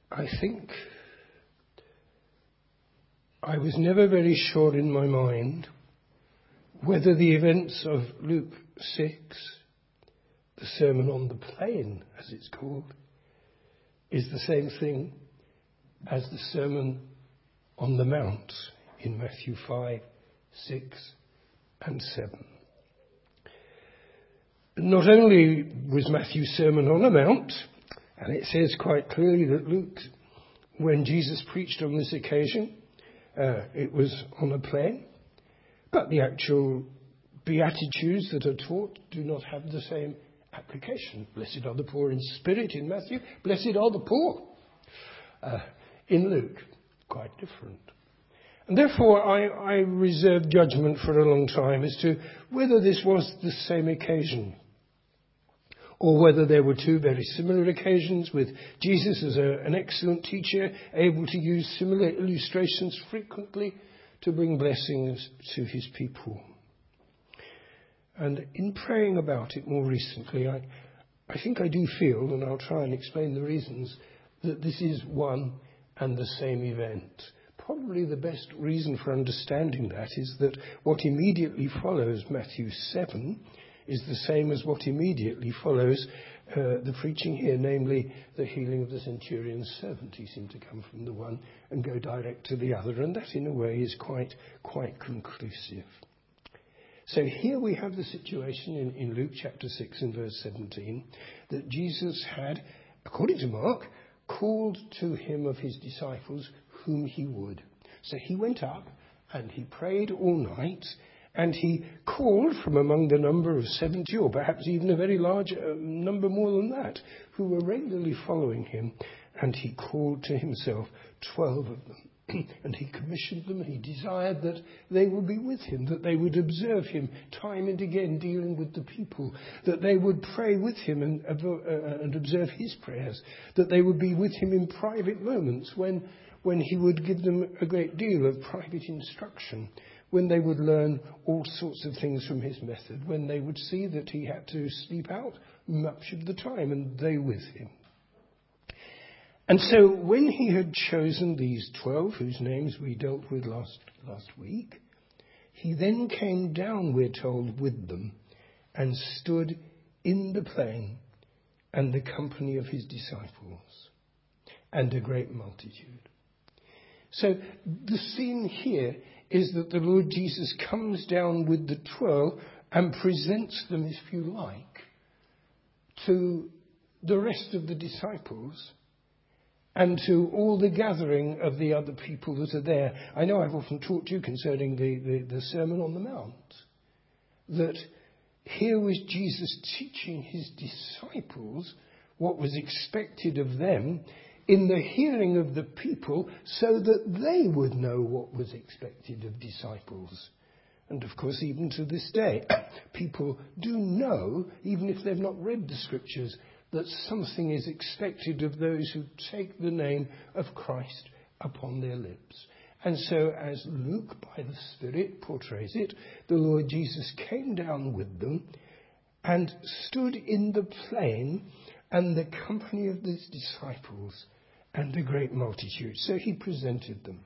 I think I was never very sure in my mind whether the events of Luke 6, the Sermon on the Plain, as it's called, is the same thing as the Sermon on the Mount in Matthew 5, 6 and 7. Not only was Matthew's Sermon on the Mount, and it says quite clearly that Luke, when Jesus preached on this occasion, it was on a plain, but the actual Beatitudes that are taught do not have the same application. Blessed are the poor in spirit in Matthew, blessed are the poor in Luke. Quite different. And therefore I reserved judgment for a long time as to whether this was the same occasion, or whether there were two very similar occasions with Jesus as an excellent teacher, able to use similar illustrations frequently to bring blessings to his people. And in praying about it more recently, I think I do feel, and I'll try and explain the reasons, that this is one and the same event. Probably the best reason for understanding that is that what immediately follows Matthew 7 is the same as what immediately follows the preaching here, namely the healing of the centurion's servant. He seemed to come from the one and go direct to the other, and that in a way is quite conclusive. So here we have the situation in Luke chapter 6 and verse 17, that Jesus had, according to Mark, called to him of his disciples whom he would. So he went up and he prayed all night, and he called from among the number of 70, or perhaps even a very large number more than that, who were regularly following him, and he called to himself 12 of them. And he commissioned them, he desired that they would be with him, that they would observe him time and again dealing with the people, that they would pray with him and observe his prayers, that they would be with him in private moments when he would give them a great deal of private instruction, when they would learn all sorts of things from his method, when they would see that he had to sleep out much of the time, and they with him. And so when he had chosen these 12, whose names we dealt with last week, he then came down, we're told, with them, and stood in the plain, and the company of his disciples, and a great multitude. So the scene here is that the Lord Jesus comes down with the 12 and presents them, if you like, to the rest of the disciples and to all the gathering of the other people that are there. I know I've often taught you concerning the Sermon on the Mount, that here was Jesus teaching his disciples what was expected of them in the hearing of the people, so that they would know what was expected of disciples. And of course, even to this day, people do know, even if they've not read the scriptures, that something is expected of those who take the name of Christ upon their lips. And so, as Luke, by the Spirit, portrays it, the Lord Jesus came down with them and stood in the plain, and the company of his disciples, and a great multitude. So he presented them.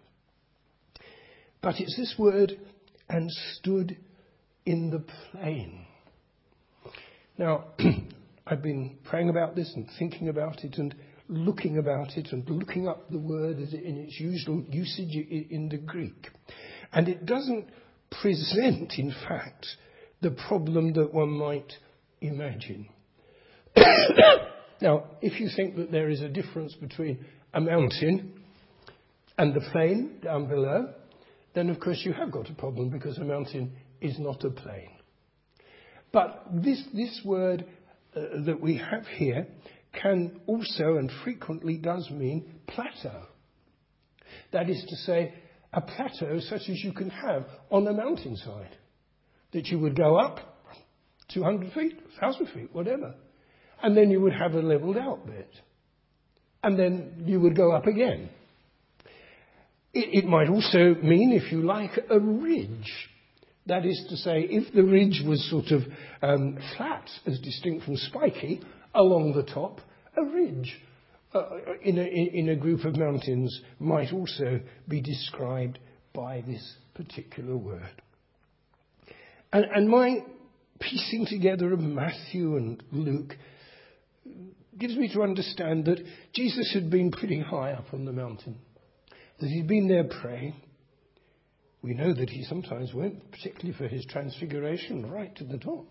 But it's this word, and stood in the plain. Now, I've been praying about this and thinking about it and looking about it and looking up the word in its usual usage in the Greek. And it doesn't present, in fact, the problem that one might imagine. Now, if you think that there is a difference between a mountain and the plain down below, then of course you have got a problem, because a mountain is not a plain. But this word that we have here can also and frequently does mean plateau. That is to say, a plateau such as you can have on a mountainside, that you would go up 200 feet, 1,000 feet, whatever. And then you would have a levelled out bit. And then you would go up again. It might also mean, if you like, a ridge. That is to say, if the ridge was sort of flat, as distinct from spiky, along the top, a ridge. in a group of mountains might also be described by this particular word. And my piecing together of Matthew and Luke gives me to understand that Jesus had been pretty high up on the mountain, that he'd been there praying. We know that he sometimes went, particularly for his transfiguration, right to the top.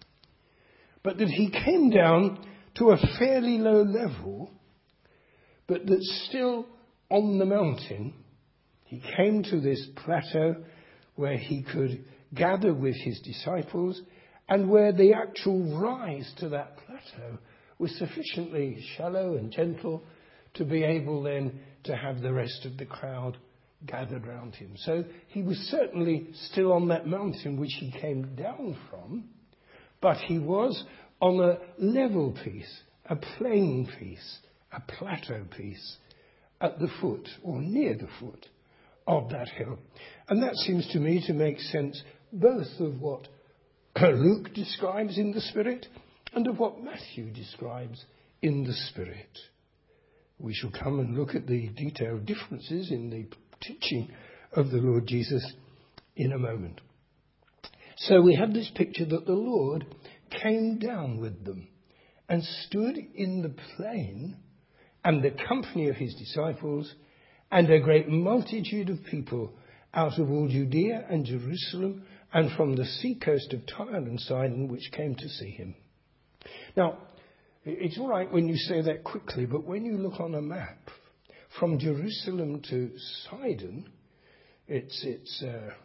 But that he came down to a fairly low level, but that still on the mountain, he came to this plateau where he could gather with his disciples, and where the actual rise to that plateau was sufficiently shallow and gentle to be able then to have the rest of the crowd gathered round him. So he was certainly still on that mountain which he came down from, but he was on a level piece, a plain piece, a plateau piece at the foot or near the foot of that hill. And that seems to me to make sense both of what Luke describes in the Spirit and of what Matthew describes in the Spirit. We shall come and look at the detailed differences in the teaching of the Lord Jesus in a moment. So we have this picture that the Lord came down with them and stood in the plain, and the company of his disciples and a great multitude of people out of all Judea and Jerusalem and from the seacoast of Tyre and Sidon, which came to see him. Now, it's all right when you say that quickly, but when you look on a map, from Jerusalem to Sidon, it's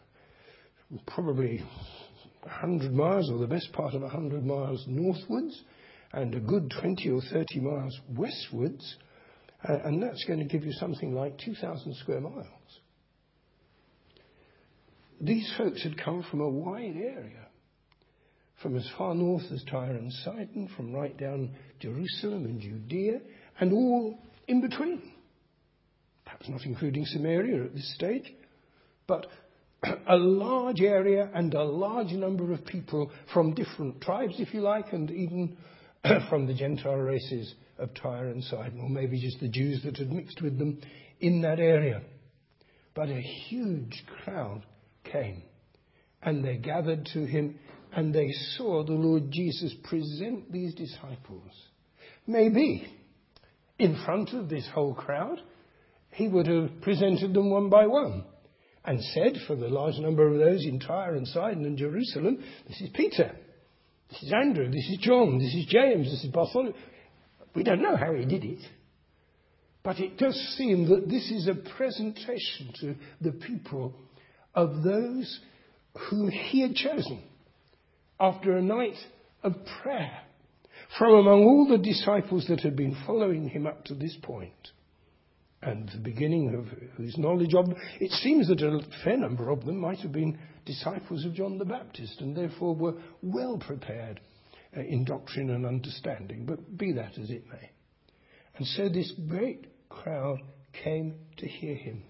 probably 100 miles, or the best part of 100 miles northwards, and a good 20 or 30 miles westwards, and that's going to give you something like 2,000 square miles. These folks had come from a wide area, from as far north as Tyre and Sidon, from right down Jerusalem and Judea, and all in between. Perhaps not including Samaria at this stage, but a large area and a large number of people from different tribes, if you like, and even from the Gentile races of Tyre and Sidon, or maybe just the Jews that had mixed with them in that area. But a huge crowd came, and they gathered to him, and they saw the Lord Jesus present these disciples. Maybe in front of this whole crowd, he would have presented them one by one and said, for the large number of those in Tyre and Sidon and Jerusalem, this is Peter, this is Andrew, this is John, this is James, this is Bartholomew. We don't know how he did it, but it does seem that this is a presentation to the people of those whom he had chosen after a night of prayer from among all the disciples that had been following him up to this point. And the beginning of whose knowledge of them, it seems that a fair number of them might have been disciples of John the Baptist, and therefore were well prepared in doctrine and understanding, but be that as it may. And so this great crowd came to hear him.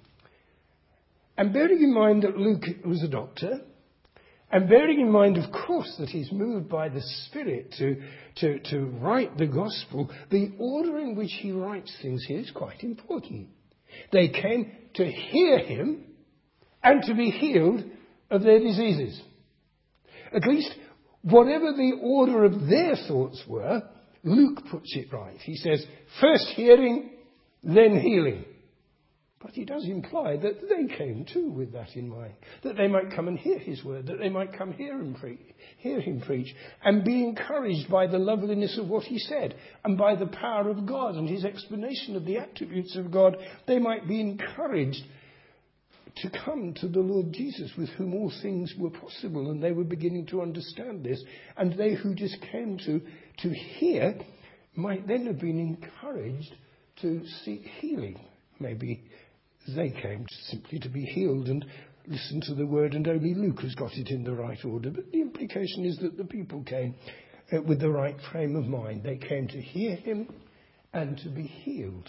And bearing in mind that Luke was a doctor, and bearing in mind, of course, that he's moved by the Spirit to write the gospel, the order in which he writes things here is quite important. They came to hear him and to be healed of their diseases. At least, whatever the order of their thoughts were, Luke puts it right. He says, first hearing, then healing. But he does imply that they came too with that in mind, that they might come and hear his word, that they might come hear him preach, and be encouraged by the loveliness of what he said, and by the power of God and his explanation of the attributes of God. They might be encouraged to come to the Lord Jesus, with whom all things were possible, and they were beginning to understand this. And they who just came to hear might then have been encouraged to seek healing. Maybe they came simply to be healed and listen to the word, and only Luke has got it in the right order. But the implication is that the people came with the right frame of mind. They came to hear him and to be healed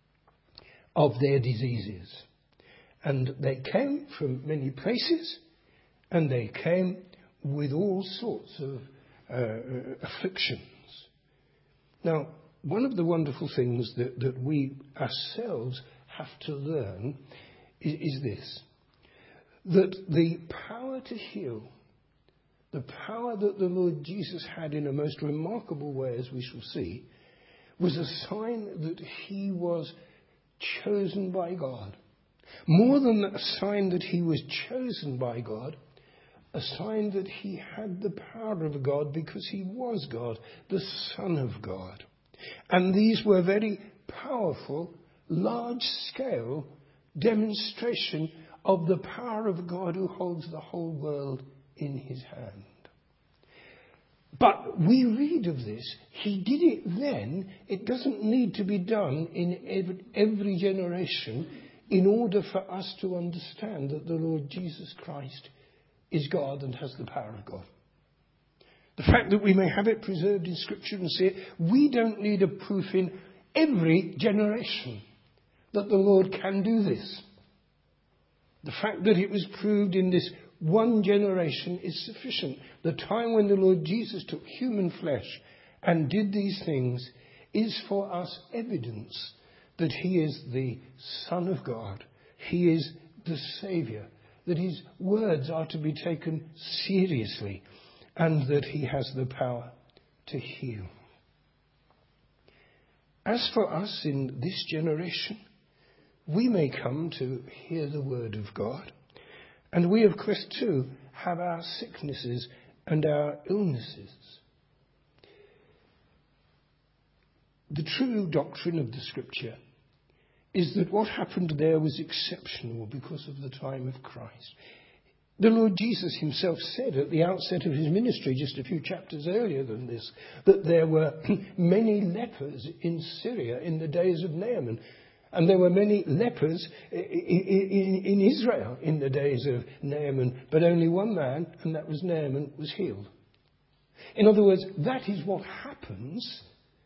of their diseases. And they came from many places, and they came with all sorts of afflictions. Now, one of the wonderful things that we ourselves have to learn is this, that the power to heal, the power that the Lord Jesus had in a most remarkable way, as we shall see, was a sign that he was chosen by God. More than a sign that he was chosen by God, a sign that he had the power of God because he was God, the Son of God. And these were very powerful, large-scale demonstration of the power of God who holds the whole world in his hand. But we read of this. He did it then. It doesn't need to be done in every generation in order for us to understand that the Lord Jesus Christ is God and has the power of God. The fact that we may have it preserved in Scripture and see it, we don't need a proof in every generation that the Lord can do this. The fact that it was proved in this one generation is sufficient. The time when the Lord Jesus took human flesh and did these things is for us evidence that he is the Son of God. He is the Saviour. That his words are to be taken seriously and that he has the power to heal. As for us in this generation, we may come to hear the word of God. And we, of course, too, have our sicknesses and our illnesses. The true doctrine of the Scripture is that what happened there was exceptional because of the time of Christ. The Lord Jesus himself said at the outset of his ministry, just a few chapters earlier than this, that there were many lepers in Syria in the days of Naaman. And there were many lepers in Israel in the days of Naaman, but only one man, and that was Naaman, was healed. In other words, that is what happens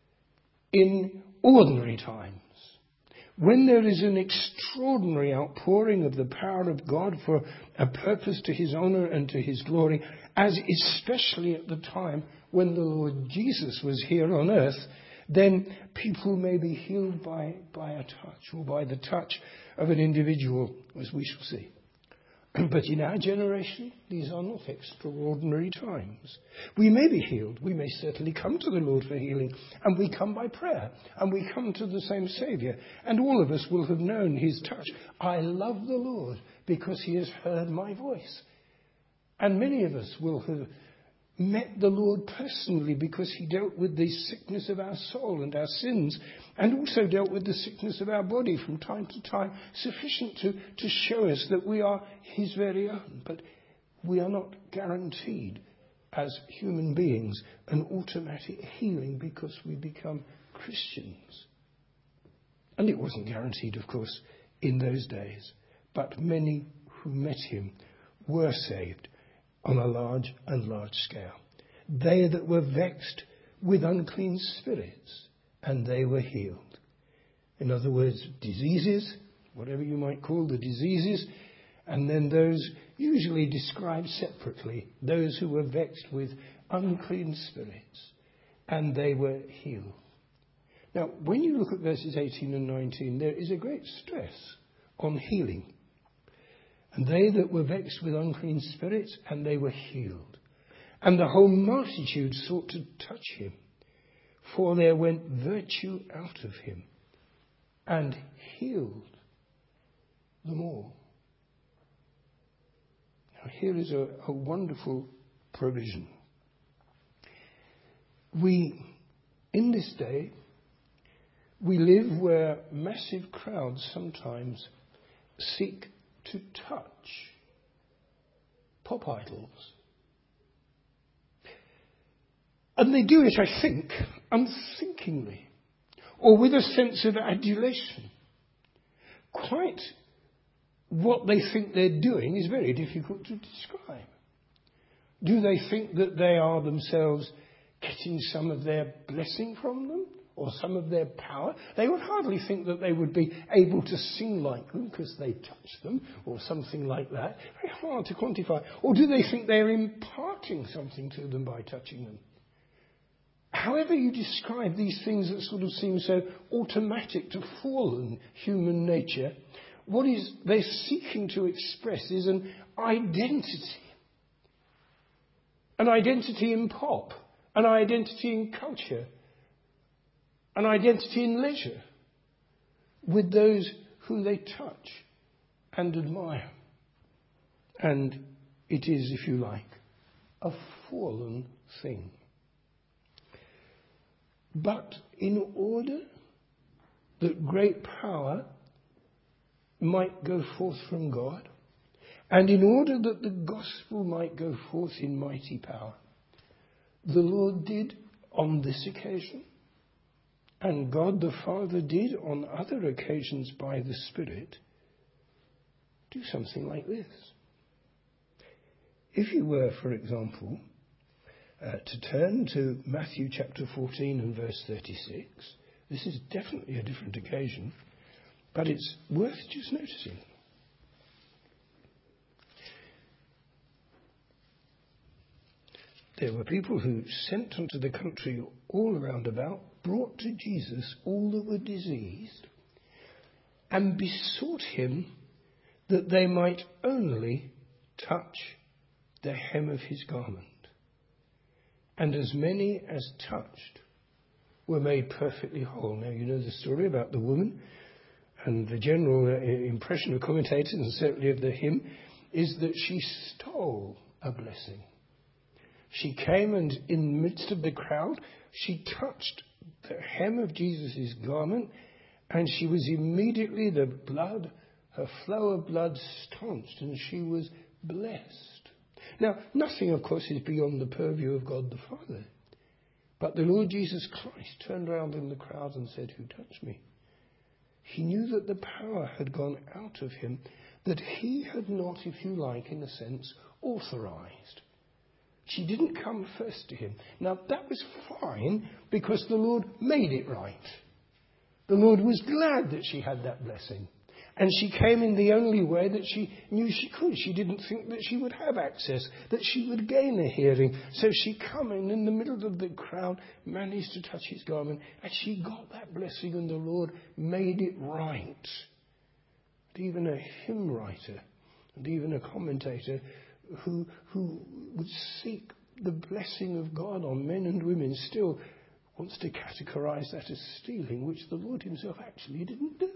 in ordinary times. When there is an extraordinary outpouring of the power of God for a purpose to his honour and to his glory, as especially at the time when the Lord Jesus was here on earth, then people may be healed by a touch or by the touch of an individual, as we shall see. But in our generation, these are not extraordinary times. We may be healed. We may certainly come to the Lord for healing. And we come by prayer. And we come to the same Saviour. And all of us will have known his touch. I love the Lord because he has heard my voice. And many of us will have met the Lord personally because he dealt with the sickness of our soul and our sins, and also dealt with the sickness of our body from time to time, sufficient to show us that we are his very own. But we are not guaranteed as human beings an automatic healing because we become Christians. And it wasn't guaranteed, of course, in those days. But many who met him were saved on a large scale. They that were vexed with unclean spirits, and they were healed. In other words, diseases, whatever you might call the diseases, and then those usually described separately, those who were vexed with unclean spirits, and they were healed. Now, when you look at verses 18 and 19, there is a great stress on healing. And they that were vexed with unclean spirits, and they were healed. And the whole multitude sought to touch him, for there went virtue out of him, and healed them all. Now here is a wonderful provision. In this day, we live where massive crowds sometimes seek to touch pop idols. And they do it, I think, unthinkingly, or with a sense of adulation. Quite what they think they're doing is very difficult to describe. Do they think that they are themselves getting some of their blessing from them? Or some of their power? They would hardly think that they would be able to sing like them because they touch them, or something like that. Very hard to quantify. Or do they think they're imparting something to them by touching them? however you describe these things that sort of seem so automatic to fallen human nature, what is they're seeking to express is an identity. An identity in pop, an identity in culture, an identity in leisure with those who they touch and admire. And it is, if you like, a fallen thing. But in order that great power might go forth from God, and in order that the gospel might go forth in mighty power, the Lord did on this occasion, and God the Father did on other occasions by the Spirit, do something like this. If you were, for example, to turn to Matthew chapter 14 and verse 36, this is definitely a different occasion, but it's worth just noticing. There were people who sent unto the country all around about, brought to Jesus all that were diseased, and besought him that they might only touch the hem of his garment. And as many as touched were made perfectly whole. Now you know the story about the woman, and the general impression of commentators, and certainly of the hymn, is that she stole a blessing. She came and in the midst of the crowd, she touched the hem of Jesus' garment, and she was immediately, the blood, her flow of blood staunched, and she was blessed. Now, nothing, of course, is beyond the purview of God the Father. But the Lord Jesus Christ turned around in the crowd and said, "Who touched me?" He knew that the power had gone out of him, that he had not, if you like, in a sense, authorized. She didn't come first to him. Now, that was fine because the Lord made it right. The Lord was glad that she had that blessing. And she came in the only way that she knew she could. She didn't think that she would have access, that she would gain a hearing. So she come in the middle of the crowd, managed to touch his garment, and she got that blessing, and the Lord made it right. And even a hymn writer and even a commentator who would seek the blessing of God on men and women still wants to categorize that as stealing, which the Lord himself actually didn't do.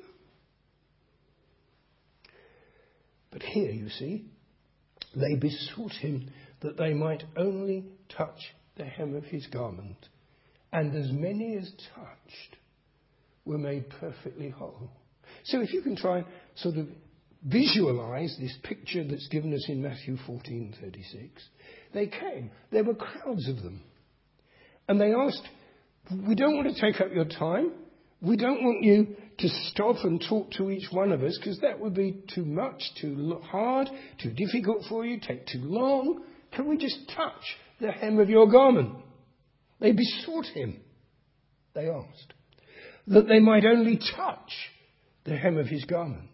But here, you see, they besought him that they might only touch the hem of his garment, and as many as touched were made perfectly whole. So if you can try and sort of visualize this picture that's given us in Matthew 14:36, they came. There were crowds of them. And they asked, "We don't want to take up your time. We don't want you to stop and talk to each one of us, because that would be too much, too hard, too difficult for you, take too long. Can we just touch the hem of your garment?" They besought him, they asked, that they might only touch the hem of his garment.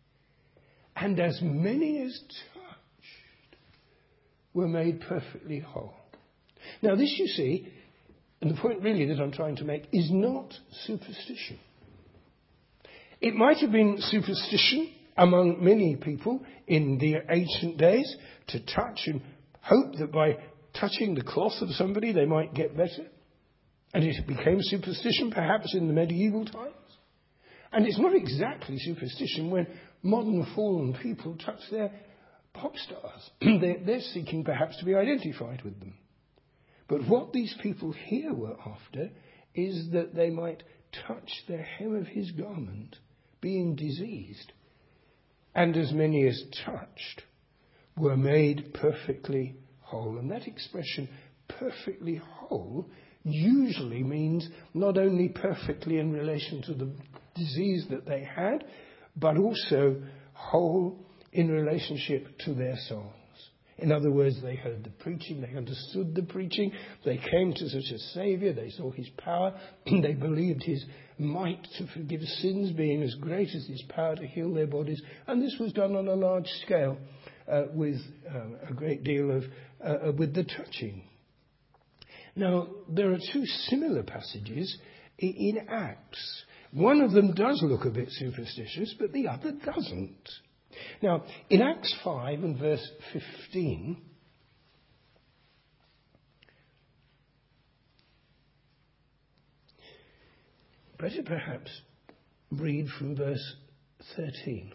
And as many as touched were made perfectly whole. Now this, you see, and the point really that I'm trying to make, is not superstition. It might have been superstition among many people in the ancient days to touch and hope that by touching the cloth of somebody they might get better. And it became superstition perhaps in the medieval times. And it's not exactly superstition when modern fallen people touch their pop stars. They're seeking perhaps to be identified with them. But what these people here were after is that they might touch the hem of his garment, being diseased. And as many as touched were made perfectly whole. And that expression, perfectly whole, usually means not only perfectly in relation to the disease that they had, but also whole in relationship to their souls. In other words, they heard the preaching, they understood the preaching, they came to such a Saviour, they saw his power, they believed his might to forgive sins being as great as his power to heal their bodies. And this was done on a large scale with a great deal of with the touching. Now, there are two similar passages in Acts. One of them does look a bit superstitious, but the other doesn't. Now, in Acts 5 and verse 15, better perhaps read from verse 13.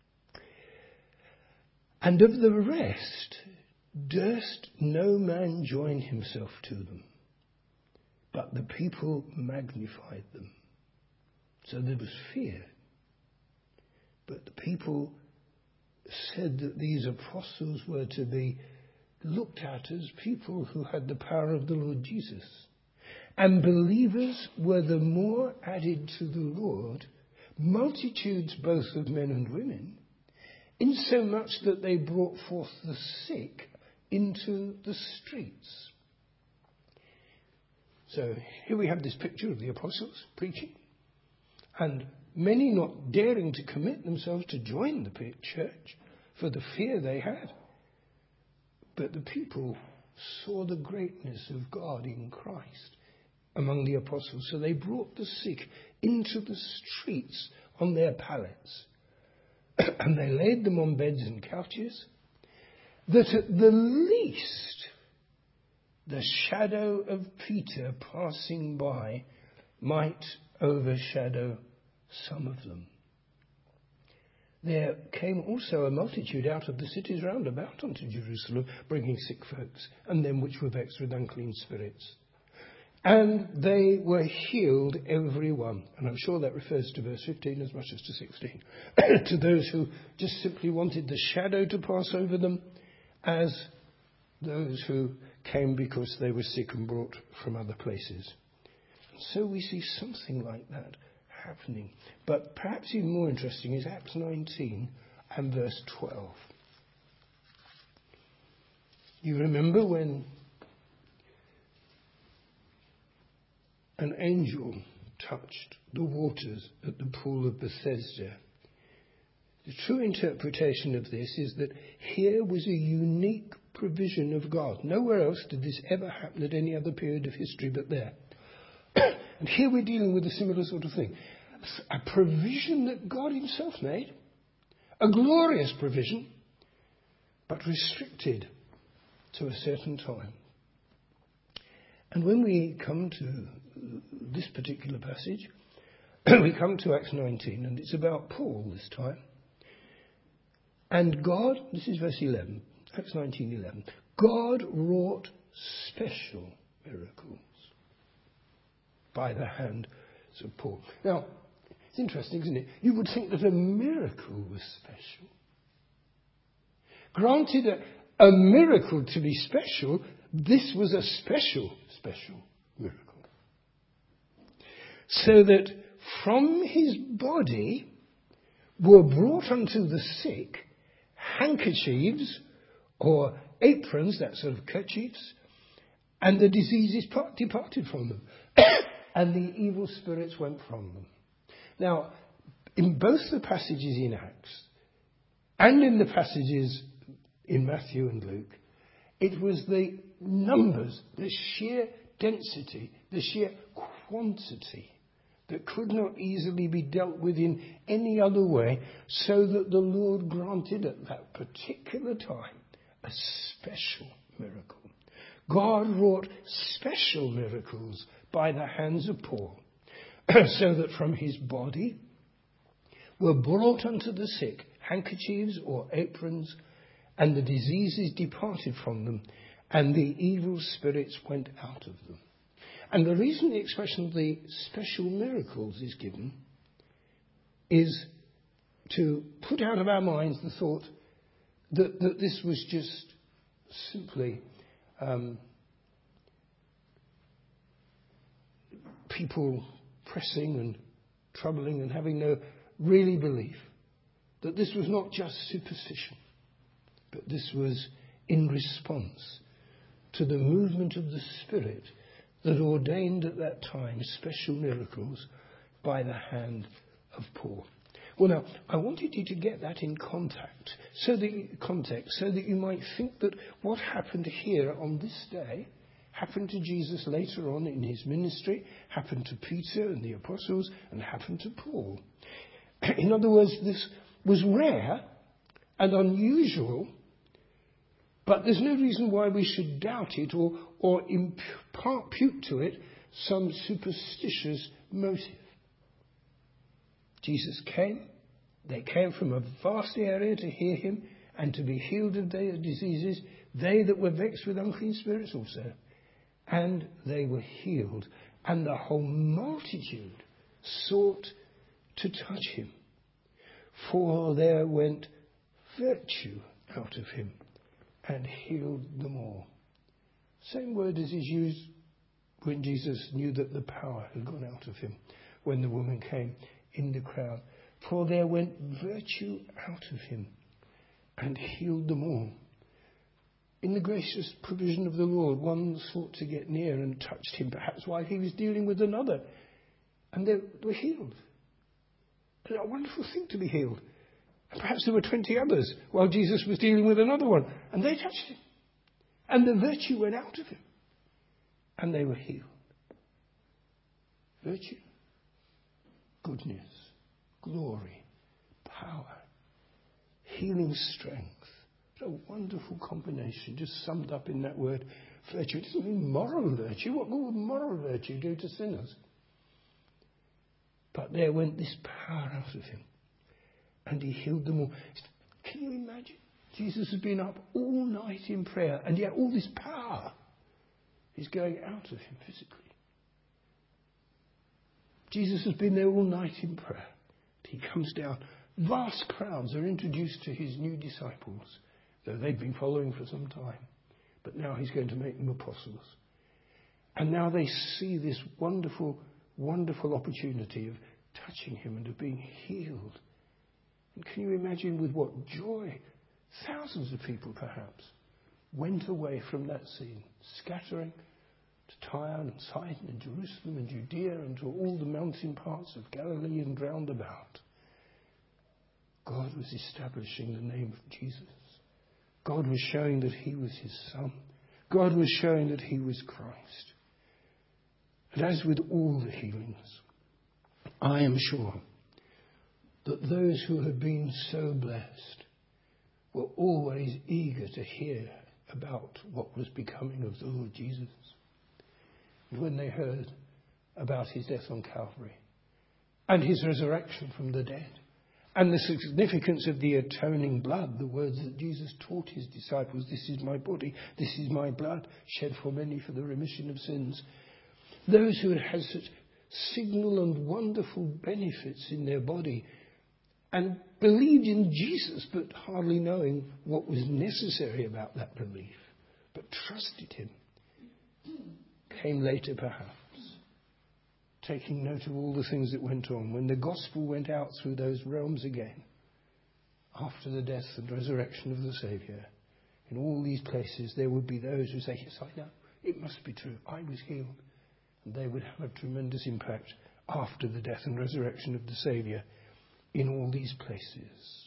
And of the rest durst no man join himself to them, but the people magnified them. So there was fear. But the people said that these apostles were to be looked at as people who had the power of the Lord Jesus. And believers were the more added to the Lord, multitudes both of men and women, insomuch that they brought forth the sick into the streets. So here we have this picture of the apostles preaching, and many not daring to commit themselves to join the church for the fear they had. But the people saw the greatness of God in Christ among the apostles. So they brought the sick into the streets on their pallets. And they laid them on beds and couches, that at the least the shadow of Peter passing by might overshadow some of them. There came also a multitude out of the cities round about unto Jerusalem, bringing sick folks, and them which were vexed with unclean spirits. And they were healed every one. And I'm sure that refers to verse 15 as much as to 16. To those who just simply wanted the shadow to pass over them, as those who came because they were sick and brought from other places. And so we see something like that happening. But perhaps even more interesting is Acts 19 and verse 12. You remember when an angel touched the waters at the pool of Bethesda. The true interpretation of this is that here was a unique provision of God. Nowhere else did this ever happen at any other period of history but there. And here we're dealing with a similar sort of thing. A provision that God himself made. A glorious provision, but restricted to a certain time. And when we come to this particular passage, we come to Acts 19, and it's about Paul this time. And God, this is verse 11, Acts 19:11. God wrought special miracles by the hand of Paul. Now, it's interesting, isn't it? You would think that a miracle was special. Granted, a miracle to be special, this was a special miracle. So that from his body were brought unto the sick handkerchiefs or aprons, that sort of kerchiefs, and the diseases departed from them. And the evil spirits went from them. Now, in both the passages in Acts and in the passages in Matthew and Luke, it was the numbers, the sheer density, the sheer quantity that could not easily be dealt with in any other way, so that the Lord granted at that particular time a special miracle. God wrought special miracles by the hands of Paul, so that from his body were brought unto the sick handkerchiefs or aprons, and the diseases departed from them, and the evil spirits went out of them. And the reason the expression of the special miracles is given is to put out of our minds the thought that this was just simply people pressing and troubling and having no really belief. That this was not just superstition, but this was in response to the movement of the Spirit that ordained at that time special miracles by the hand of Paul. Well, now, I wanted you to get that in context, so that you might think that what happened here on this day happened to Jesus later on in his ministry, happened to Peter and the apostles, and happened to Paul. In other words, this was rare and unusual, but there's no reason why we should doubt it or impute to it some superstitious motive. Jesus came. They came from a vast area to hear him and to be healed of their diseases, they that were vexed with unclean spirits also. And they were healed. And the whole multitude sought to touch him. For there went virtue out of him and healed them all. Same word as is used when Jesus knew that the power had gone out of him, when the woman came in the crowd. For there went virtue out of him and healed them all. In the gracious provision of the Lord, one sought to get near and touched him, perhaps while he was dealing with another. And they were healed. It's a wonderful thing to be healed. And perhaps there were 20 others while Jesus was dealing with another one. And they touched him. And the virtue went out of him. And they were healed. Virtue, goodness, glory, power, healing strength. It's a wonderful combination, just summed up in that word virtue. It doesn't mean moral virtue. What would moral virtue do to sinners? But there went this power out of him. And he healed them all. Can you imagine? Jesus has been up all night in prayer, and yet all this power is going out of him physically. Jesus has been there all night in prayer. He comes down. Vast crowds are introduced to his new disciples, though they've been following for some time. But now he's going to make them apostles. And now they see this wonderful, wonderful opportunity of touching him and of being healed. And can you imagine with what joy thousands of people perhaps went away from that scene, scattering to Tyre and Sidon and Jerusalem and Judea and to all the mountain parts of Galilee and round about. God was establishing the name of Jesus. God was showing that he was his son. God was showing that he was Christ. And as with all the healings, I am sure that those who have been so blessed were always eager to hear about what was becoming of the Lord Jesus. And when they heard about his death on Calvary and his resurrection from the dead and the significance of the atoning blood, the words that Jesus taught his disciples, this is my body, this is my blood, shed for many for the remission of sins. Those who had had such signal and wonderful benefits in their body and believed in Jesus, but hardly knowing what was necessary about that belief, but trusted him, came later perhaps, taking note of all the things that went on. When the gospel went out through those realms again, after the death and resurrection of the Saviour, in all these places there would be those who say, yes, I know, it must be true, I was healed. And they would have a tremendous impact after the death and resurrection of the Saviour in all these places.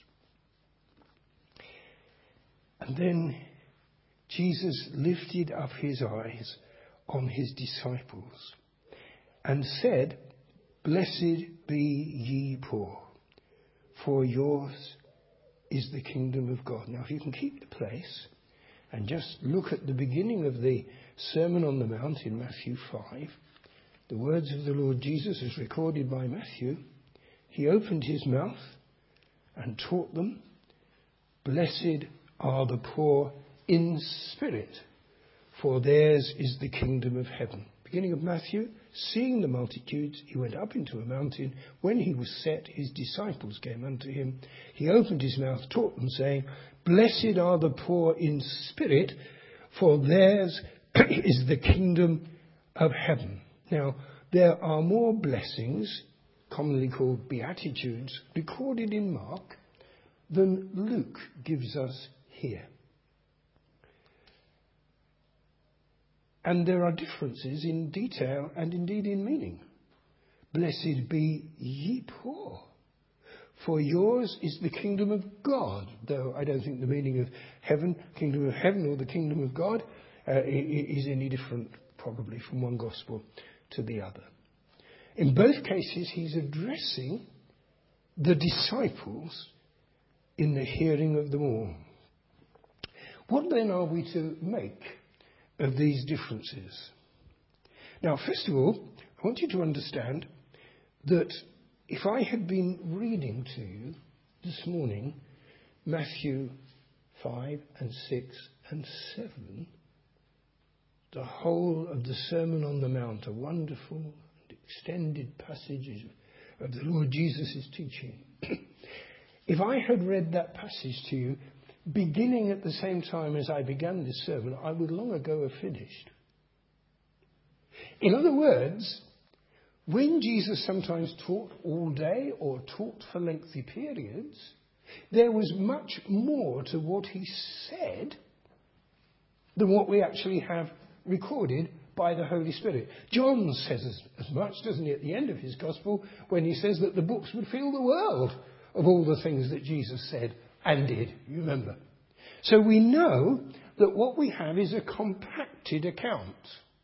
And then Jesus lifted up his eyes on his disciples and said, blessed be ye poor, for yours is the kingdom of God. Now, if you can keep the place and just look at the beginning of the Sermon on the Mount in Matthew 5, the words of the Lord Jesus as recorded by Matthew, he opened his mouth and taught them, blessed are the poor in spirit, for theirs is the kingdom of heaven. Beginning of Matthew, seeing the multitudes, he went up into a mountain. When he was set, his disciples came unto him. He opened his mouth, taught them, saying, blessed are the poor in spirit, for theirs is the kingdom of heaven. Now, there are more blessings, commonly called beatitudes, recorded in Mark than Luke gives us here. And there are differences in detail and indeed in meaning. Blessed be ye poor, for yours is the kingdom of God. Though I don't think the meaning of heaven, kingdom of heaven or the kingdom of God is any different, probably, from one gospel to the other. In both cases, he's addressing the disciples in the hearing of them all. What then are we to make of these differences? Now, first of all, I want you to understand that if I had been reading to you this morning Matthew 5 and 6 and 7, the whole of the Sermon on the Mount, a wonderful and extended passage of the Lord Jesus' teaching. If I had read that passage to you beginning at the same time as I began this sermon, I would long ago have finished. In other words, when Jesus sometimes taught all day or taught for lengthy periods, there was much more to what he said than what we actually have recorded by the Holy Spirit. John says as much, doesn't he, at the end of his gospel, when he says that the books would fill the world of all the things that Jesus said and did. You remember? So we know that what we have is a compacted account.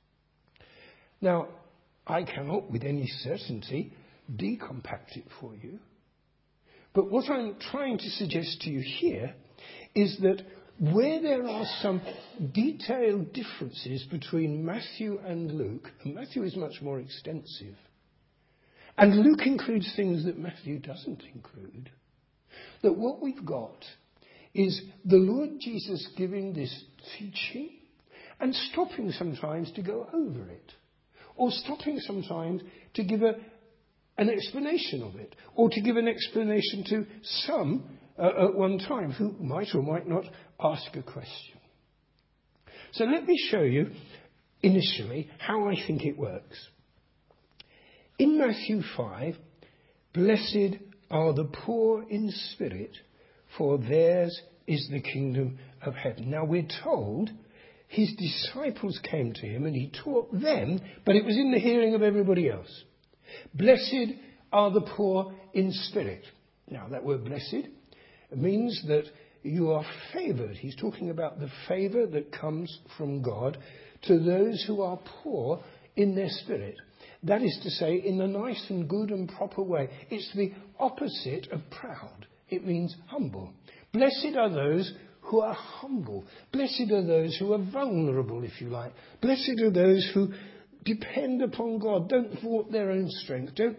Now, I cannot with any certainty decompact it for you. But what I'm trying to suggest to you here is that where there are some detailed differences between Matthew and Luke, and Matthew is much more extensive, and Luke includes things that Matthew doesn't include, that what we've got is the Lord Jesus giving this teaching and stopping sometimes to go over it, or stopping sometimes to give an explanation of it, or to give an explanation to some at one time who might or might not ask a question. So let me show you initially how I think it works. In Matthew 5, blessed are the poor in spirit, for theirs is the kingdom of heaven. Now we're told his disciples came to him and he taught them, but it was in the hearing of everybody else. Blessed are the poor in spirit. Now that word blessed means that you are favoured. He's talking about the favour that comes from God to those who are poor in their spirit. That is to say, in a nice and good and proper way. It's the opposite of proud. It means humble. Blessed are those who are humble. Blessed are those who are vulnerable, if you like. Blessed are those who depend upon God, don't thwart their own strength, don't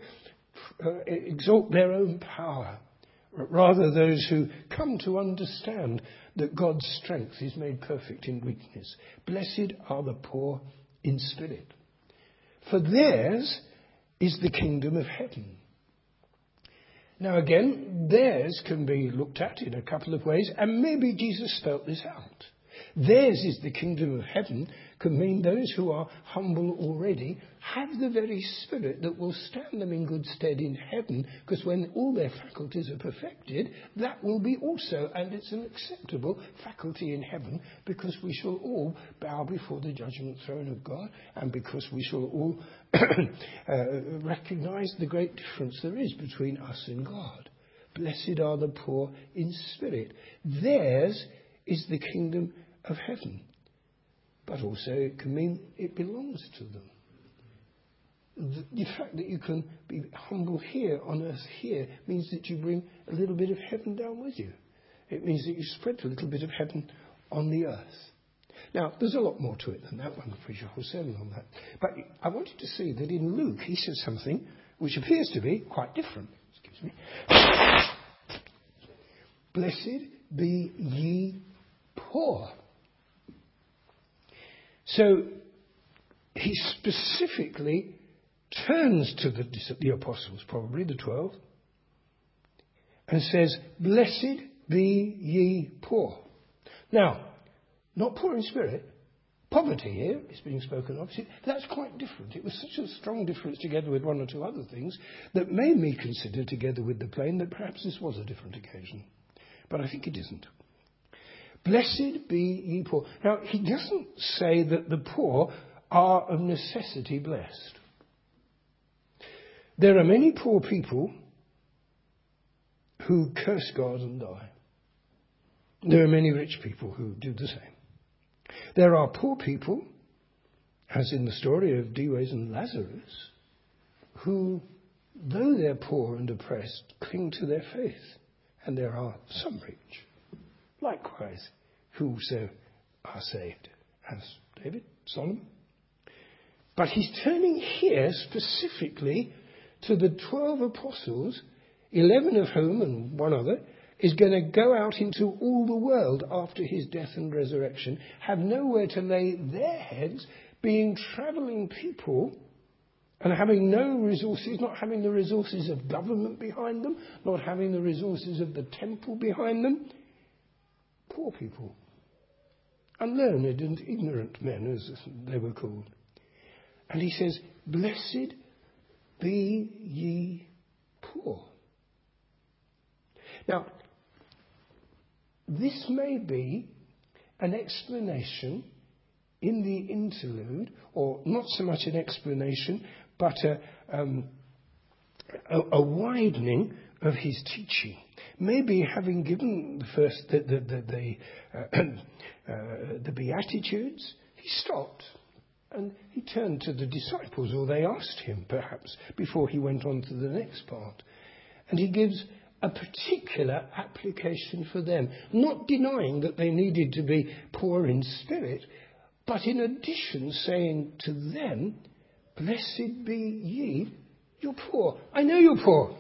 exalt their own power. Rather, those who come to understand that God's strength is made perfect in weakness. Blessed are the poor in spirit, for theirs is the kingdom of heaven. Now again, theirs can be looked at in a couple of ways, and maybe Jesus spelt this out. Theirs is the kingdom of heaven can mean those who are humble already have the very spirit that will stand them in good stead in heaven, because when all their faculties are perfected, that will be also, and it's an acceptable faculty in heaven, because we shall all bow before the judgment throne of God, and because we shall all recognize the great difference there is between us and God. Blessed are the poor in spirit. Theirs is the kingdom of heaven. But also it can mean it belongs to them. The fact that you can be humble here on earth here means that you bring a little bit of heaven down with you. It means that you spread a little bit of heaven on the earth. Now, there's a lot more to it than that. One could preach a whole sermon on that. But I wanted to see that in Luke he says something which appears to be quite different. Excuse me. Blessed be ye poor. So he specifically turns to the apostles, probably the 12, and says, blessed be ye poor. Now, not poor in spirit. Poverty here is being spoken of. See, that's quite different. It was such a strong difference together with one or two other things that made me consider, together with the plain, that perhaps this was a different occasion. But I think it isn't. Blessed be ye poor. Now, he doesn't say that the poor are of necessity blessed. There are many poor people who curse God and die. There are many rich people who do the same. There are poor people, as in the story of Dives and Lazarus, who, though they're poor and oppressed, cling to their faith. And there are some rich, likewise, who also are saved, as David, Solomon. But he's turning here specifically to the 12 apostles, 11 of whom, and one other, is going to go out into all the world after his death and resurrection, have nowhere to lay their heads, being travelling people and having no resources, not having the resources of government behind them, not having the resources of the temple behind them. Poor people. Unlearned and ignorant men, as they were called. And he says, blessed be ye poor. Now, this may be an explanation in the interlude, or not so much an explanation, but a widening of his teaching. Maybe having given the first the Beatitudes, he stopped and he turned to the disciples, or they asked him perhaps, before he went on to the next part. And he gives a particular application for them, not denying that they needed to be poor in spirit, but in addition saying to them, blessed be ye, you're poor. I know you're poor.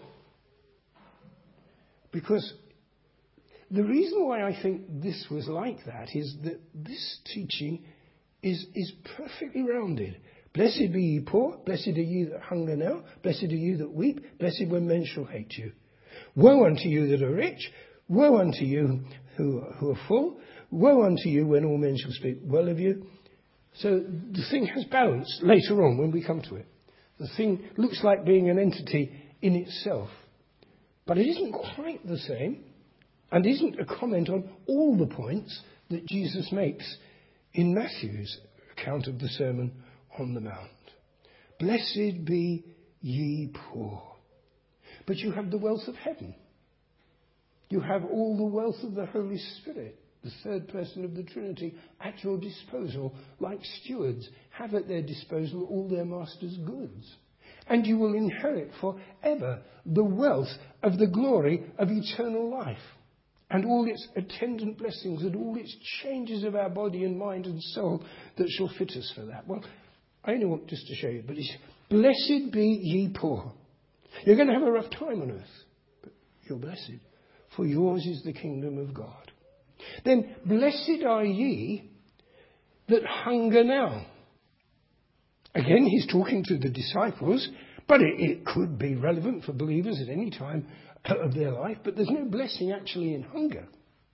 Because the reason why I think this was like that is that this teaching is perfectly rounded. Blessed be ye poor, blessed are ye that hunger now, blessed are you that weep, blessed when men shall hate you. Woe unto you that are rich, woe unto you who are full, woe unto you when all men shall speak well of you. So the thing has balance later on when we come to it. The thing looks like being an entity in itself. But it isn't quite the same, and isn't a comment on all the points that Jesus makes in Matthew's account of the Sermon on the Mount. Blessed be ye poor. But you have the wealth of heaven. You have all the wealth of the Holy Spirit, the third person of the Trinity, at your disposal, like stewards have at their disposal all their master's goods. And you will inherit forever the wealth of the glory of eternal life, and all its attendant blessings, and all its changes of our body and mind and soul that shall fit us for that. Well, I only want just to show you, but it's, blessed be ye poor. You're going to have a rough time on earth, but you're blessed, for yours is the kingdom of God. Then, blessed are ye that hunger now. Again, he's talking to the disciples, but it could be relevant for believers at any time of their life, but there's no blessing actually in hunger.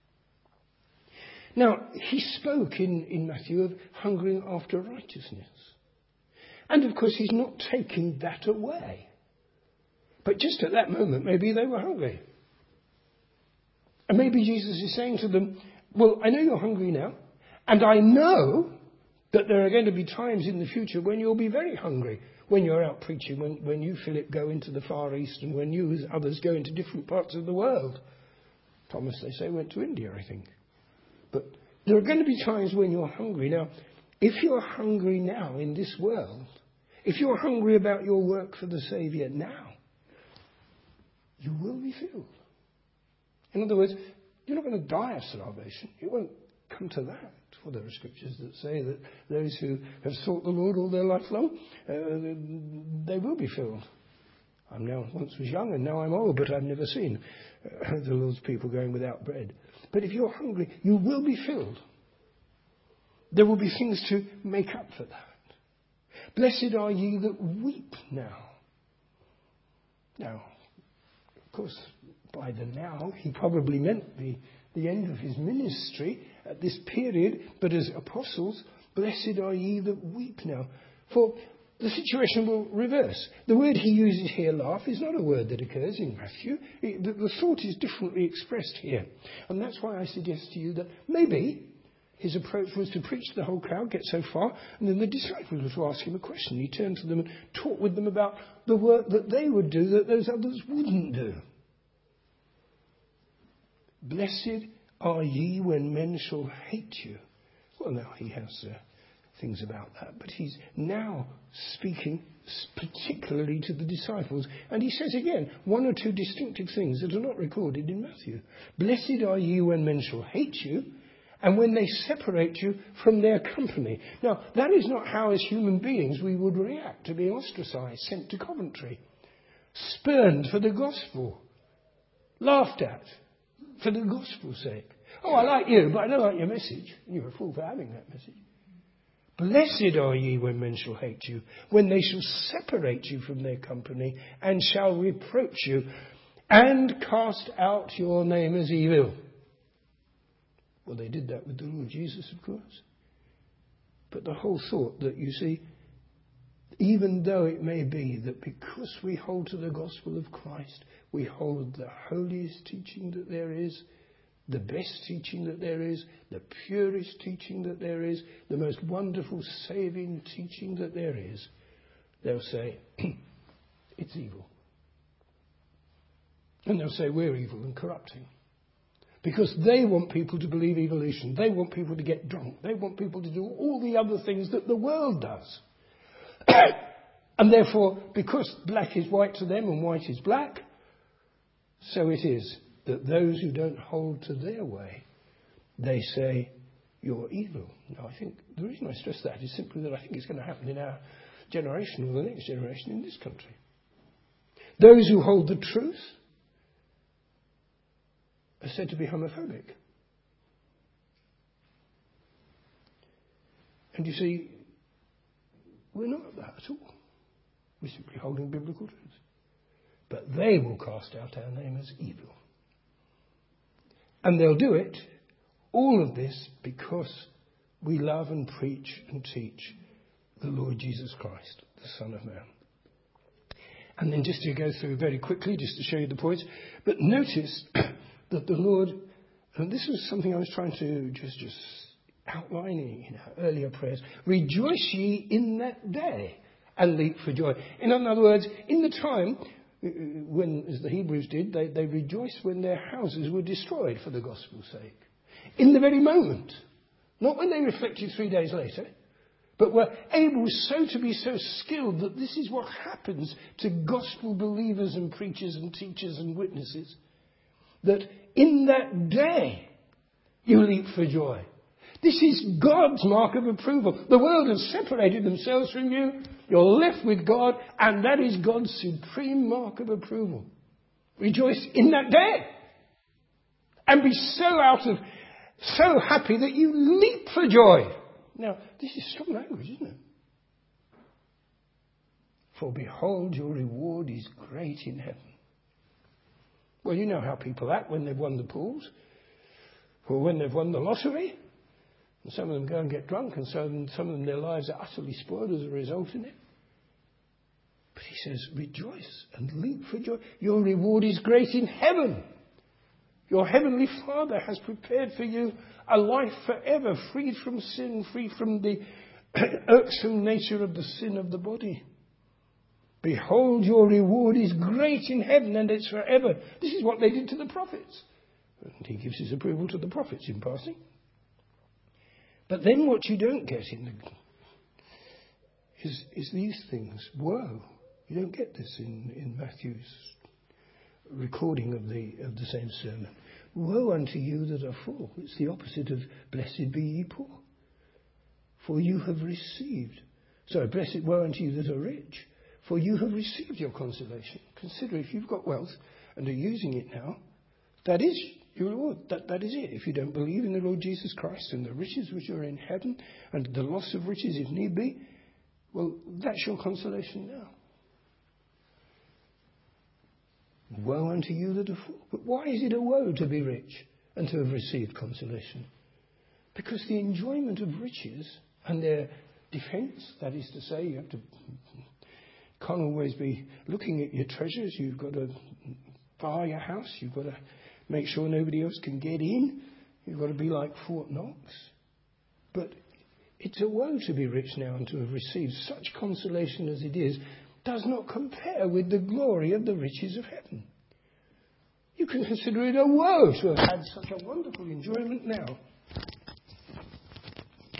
Now, he spoke in Matthew of hungering after righteousness. And of course, he's not taking that away. But just at that moment, maybe they were hungry. And maybe Jesus is saying to them, well, I know you're hungry now, and I know that there are going to be times in the future when you'll be very hungry, when you're out preaching, when you, Philip, go into the Far East, and when you, as others, go into different parts of the world. Thomas, they say, went to India, I think. But there are going to be times when you're hungry. Now, if you're hungry now in this world, if you're hungry about your work for the Saviour now, you will be filled. In other words, you're not going to die of starvation. It won't come to that. Well, there are scriptures that say that those who have sought the Lord all their life long, they will be filled. I once was young and now I'm old, but I've never seen the Lord's people going without bread. But if you're hungry, you will be filled. There will be things to make up for that. Blessed are ye that weep now. Now, of course, by the now, he probably meant the end of his ministry at this period, but as apostles, blessed are ye that weep now. For the situation will reverse. The word he uses here, laugh, is not a word that occurs in Matthew. The thought is differently expressed here. And that's why I suggest to you that maybe his approach was to preach to the whole crowd, get so far, and then the disciples were to ask him a question. He turned to them and talked with them about the work that they would do that those others wouldn't do. Blessed are ye when men shall hate you Well, now he has things about that, but he's now speaking particularly to the disciples. And he says again, one or two distinctive things that are not recorded in Matthew. Blessed are you when men shall hate you, and when they separate you from their company. Now, that is not how as human beings we would react to being ostracized, sent to Coventry, spurned for the gospel, laughed at for the gospel's sake. Oh, I like you, but I don't like your message. You're a fool for having that message. Blessed are ye when men shall hate you, when they shall separate you from their company, and shall reproach you, and cast out your name as evil. Well, they did that with the Lord Jesus, of course. But the whole thought that, you see, even though it may be that because we hold to the gospel of Christ, we hold the holiest teaching that there is, the best teaching that there is, the purest teaching that there is, the most wonderful saving teaching that there is, they'll say, it's evil. And they'll say we're evil and corrupting. Because they want people to believe evolution. They want people to get drunk. They want people to do all the other things that the world does. And therefore, because black is white to them and white is black, so it is that those who don't hold to their way, they say, you're evil. Now, I think the reason I stress that is simply that I think it's going to happen in our generation or the next generation in this country. Those who hold the truth are said to be homophobic. And you see, we're not that at all. We're simply holding biblical truth. But they will cast out our name as evil. And they'll do it, all of this, because we love and preach and teach the Lord Jesus Christ, the Son of Man. And then just to go through very quickly, just to show you the points, but notice that the Lord, and this was something I was trying to just outline in our earlier prayers, rejoice ye in that day and leap for joy. In other words, in the time when, as the Hebrews did, they rejoiced when their houses were destroyed for the gospel's sake. In the very moment. Not when they reflected 3 days later, but were able to be so skilled that this is what happens to gospel believers and preachers and teachers and witnesses. That in that day you leap for joy. This is God's mark of approval. The world has separated themselves from you. You're left with God, and that is God's supreme mark of approval. Rejoice in that day. And be so happy that you leap for joy. Now, this is strong language, isn't it? For behold, your reward is great in heaven. Well, you know how people act when they've won the pools, or when they've won the lottery. And some of them go and get drunk, and some of them, their lives are utterly spoiled as a result of it. But he says, rejoice and leap for joy. Your reward is great in heaven. Your heavenly Father has prepared for you a life forever, freed from sin, free from the irksome nature of the sin of the body. Behold, your reward is great in heaven, and it's forever. This is what they did to the prophets. And he gives his approval to the prophets in passing. But then what you don't get is these things. Woe. You don't get this in Matthew's recording of the same sermon. Woe unto you that are full. It's the opposite of blessed be ye poor. For you have received. Blessed woe unto you that are rich. For you have received your consolation. Consider if you've got wealth and are using it now, that is your reward. That is it. If you don't believe in the Lord Jesus Christ and the riches which are in heaven and the loss of riches if need be, well, that's your consolation now. Woe unto you that are full. But why is it a woe to be rich and to have received consolation? Because the enjoyment of riches and their defence, that is to say, you can't always be looking at your treasures. You've got to bar your house. You've got to make sure nobody else can get in. You've got to be like Fort Knox. But it's a woe to be rich now and to have received such consolation as it is does not compare with the glory of the riches of heaven. You can consider it a woe to have had such a wonderful enjoyment now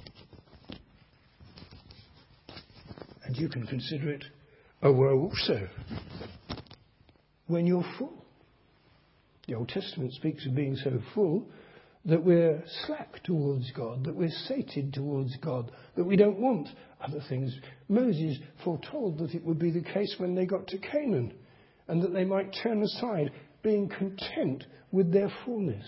you can consider it a woe also when you're full. The Old Testament speaks of being so full that we're slack towards God, that we're sated towards God, that we don't want other things. Moses foretold that it would be the case when they got to Canaan, and that they might turn aside, being content with their fullness.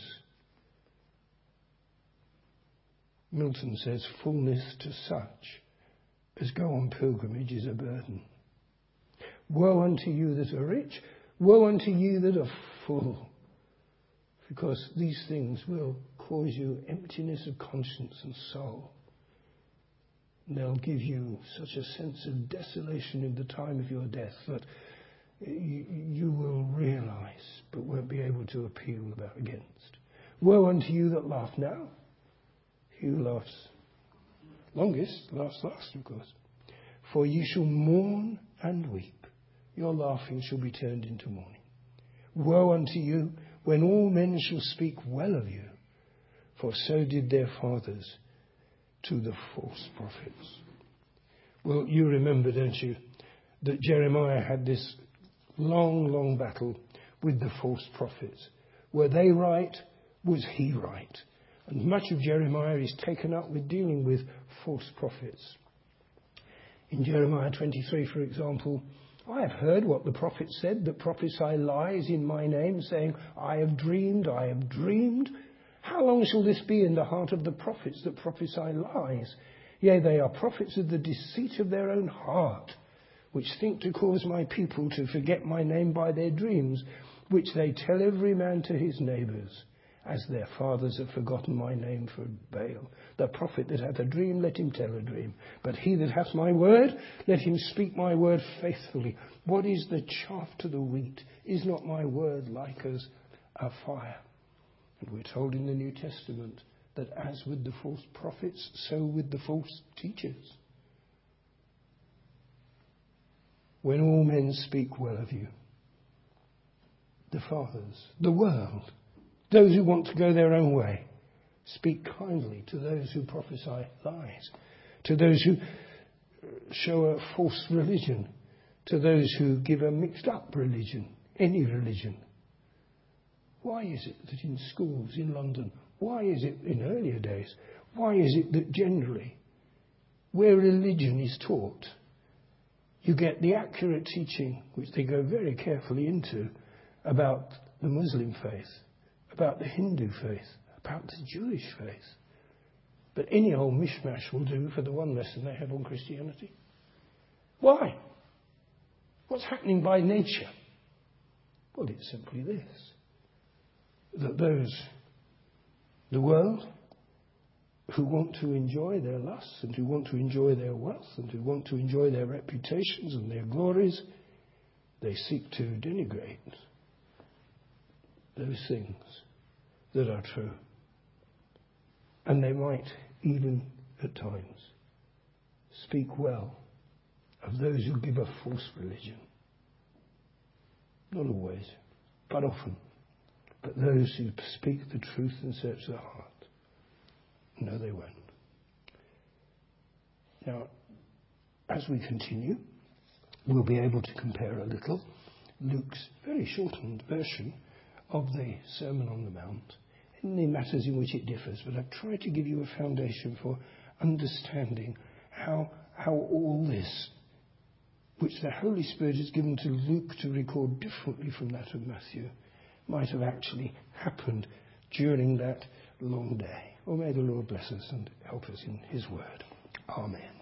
Milton says, fullness to such as go on pilgrimage is a burden. Woe unto you that are rich, woe unto you that are full, because these things will cause you emptiness of conscience and soul. And they'll give you such a sense of desolation in the time of your death that you will realize but won't be able to appeal against. Woe unto you that laugh now. He who laughs longest laughs last, of course. For you shall mourn and weep. Your laughing shall be turned into mourning. Woe unto you when all men shall speak well of you, for so did their fathers to the false prophets. Well, you remember, don't you, that Jeremiah had this long battle with the false prophets. Were they right? Was he right? And much of Jeremiah is taken up with dealing with false prophets. In Jeremiah 23, for example, I have heard what the prophets said, that prophesy lies in my name, saying, I have dreamed, I have dreamed. How long shall this be in the heart of the prophets that prophesy lies? Yea, they are prophets of the deceit of their own heart, which think to cause my people to forget my name by their dreams, which they tell every man to his neighbours, as their fathers have forgotten my name for Baal. The prophet that hath a dream, let him tell a dream. But he that hath my word, let him speak my word faithfully. What is the chaff to the wheat? Is not my word like as a fire? And we're told in the New Testament that as with the false prophets, so with the false teachers. When all men speak well of you, the fathers, the world, those who want to go their own way, speak kindly to those who prophesy lies, to those who show a false religion, to those who give a mixed up religion, any religion. Why is it that in schools in London, why is it in earlier days, why is it that generally where religion is taught, you get the accurate teaching, which they go very carefully into, about the Muslim faith, about the Hindu faith, about the Jewish faith. But any old mishmash will do for the one lesson they have on Christianity. Why? What's happening by nature? Well, it's simply this. That the world, who want to enjoy their lusts and who want to enjoy their wealth and who want to enjoy their reputations and their glories, they seek to denigrate those things that are true. And they might even at times speak well of those who give a false religion. Not always, but often. But those who speak the truth and search the heart, no, they won't. Now, as we continue, we'll be able to compare a little Luke's very shortened version of the Sermon on the Mount in the matters in which it differs. But I've tried to give you a foundation for understanding how all this, which the Holy Spirit has given to Luke to record differently from that of Matthew, might have actually happened during that long day. Well, may the Lord bless us and help us in his word. Amen.